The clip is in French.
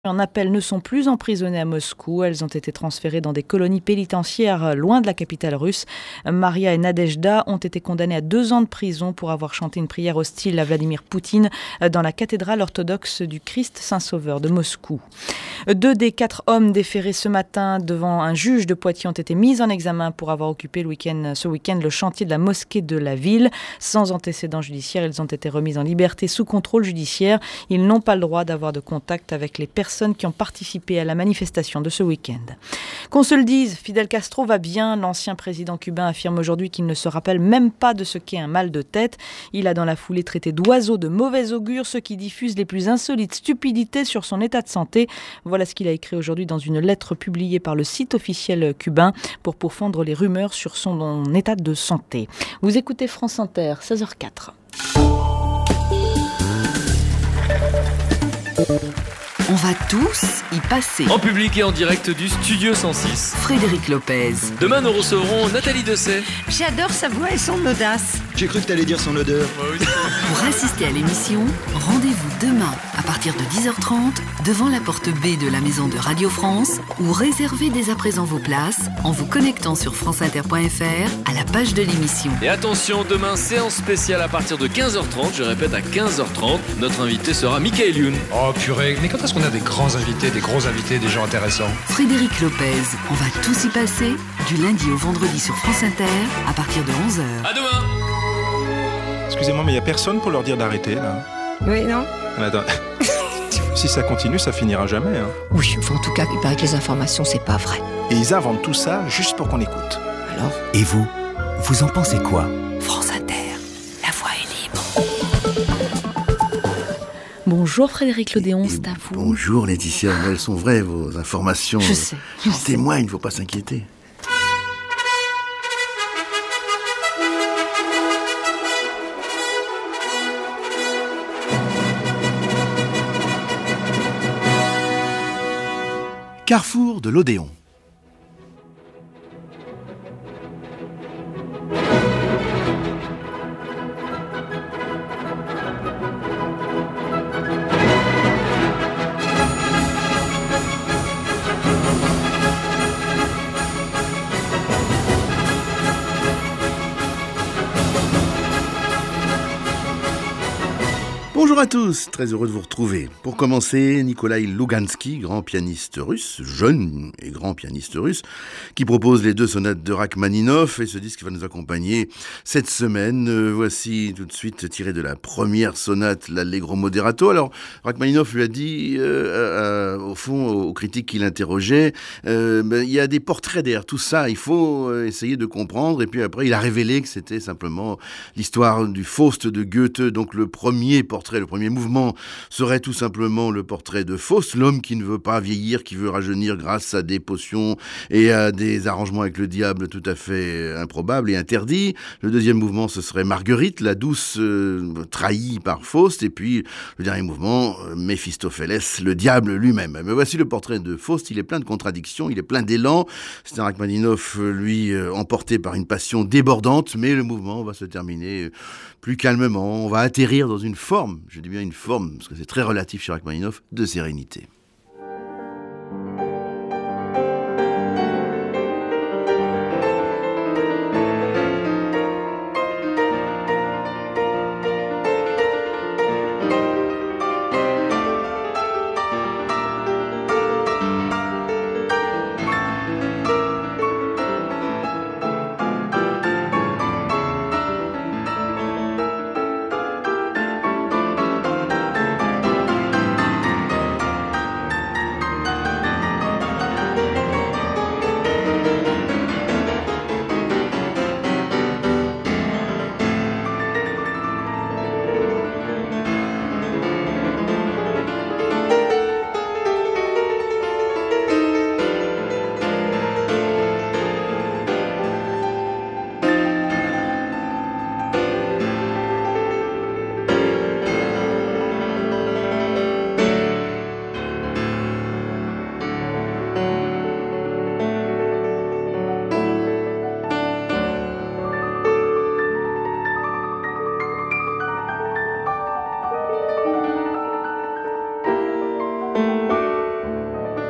en appel ne sont plus emprisonnées à Moscou. Elles ont été transférées dans des colonies pénitentiaires loin de la capitale russe. Maria et Nadejda ont été condamnées à 2 ans de prison pour avoir chanté une prière hostile à Vladimir Poutine dans la cathédrale orthodoxe du Christ Saint-Sauveur de Moscou. 2 des 4 hommes déférés ce matin devant un juge de Poitiers ont été mis en examen pour avoir occupé ce week-end le chantier de la mosquée de la ville. Sans antécédent judiciaire, ils ont été remis en liberté sous contrôle judiciaire. Ils n'ont pas le droit d'avoir de contact avec les personnes qui ont participé à la manifestation de ce week-end. Qu'on se le dise, Fidel Castro va bien. L'ancien président cubain affirme aujourd'hui qu'il ne se rappelle même pas de ce qu'est un mal de tête. Il a dans la foulée traité d'oiseaux de mauvais augure ceux qui diffusent les plus insolites stupidités sur son état de santé. Voilà ce qu'il a écrit aujourd'hui dans une lettre publiée par le site officiel cubain pour pourfendre les rumeurs sur son état de santé. Vous écoutez France Inter, 16h04. On va tous y passer. En public et en direct du Studio 106. Frédéric Lopez. Demain, nous recevrons Nathalie Dessay. J'adore sa voix et son audace. J'ai cru que t'allais dire son odeur. Pour assister à l'émission, rendez-vous demain à partir de 10h30 devant la porte B de la maison de Radio France ou réservez dès à présent vos places en vous connectant sur franceinter.fr à la page de l'émission. Et attention, demain, séance spéciale à partir de 15h30. Je répète, à 15h30. Notre invité sera Michael Youn. Oh purée, mais quand est-ce qu'on a des grands invités, des gros invités, des gens intéressants? Frédéric Lopez, on va tous y passer du lundi au vendredi sur France Inter à partir de 11h. À demain. Excusez-moi, mais il n'y a personne pour leur dire d'arrêter, là. Oui, non? Attends. Si ça continue, ça finira jamais, hein. Oui, enfin, en tout cas, il paraît que les informations, c'est pas vrai. Et ils inventent tout ça juste pour qu'on écoute. Alors? Et vous en pensez quoi? France Inter, la voix est libre. Bonjour Frédéric Lodéon, c'est à vous. Bonjour Laetitia, elles sont vraies vos informations. Je sais. En témoigne, il ne faut pas s'inquiéter. Carrefour de l'Odéon. Bonjour à tous, très heureux de vous retrouver. Pour commencer, Nikolai Lougansky, grand pianiste russe, jeune et grand pianiste russe, qui propose les 2 sonates de Rachmaninov et ce disque va nous accompagner cette semaine. Voici tout de suite tiré de la première sonate, l'Allegro Moderato. Alors, Rachmaninov lui a dit, au fond, aux critiques qu'il interrogeait, il y a des portraits derrière tout ça, il faut essayer de comprendre. Et puis après, il a révélé que c'était simplement l'histoire du Faust de Goethe, donc le premier portrait, le premier mouvement serait tout simplement le portrait de Faust, l'homme qui ne veut pas vieillir, qui veut rajeunir grâce à des potions et à des arrangements avec le diable tout à fait improbables et interdits. Le deuxième mouvement, ce serait Marguerite, la douce trahie par Faust. Et puis le dernier mouvement, Méphistophélès, le diable lui-même. Mais voici le portrait de Faust, il est plein de contradictions, il est plein d'élan. C'est un Rachmaninov, lui, emporté par une passion débordante, mais le mouvement va se terminer plus calmement. On va atterrir dans une forme, je dis bien une forme, parce que c'est très relatif chez Rachmaninov, de sérénité.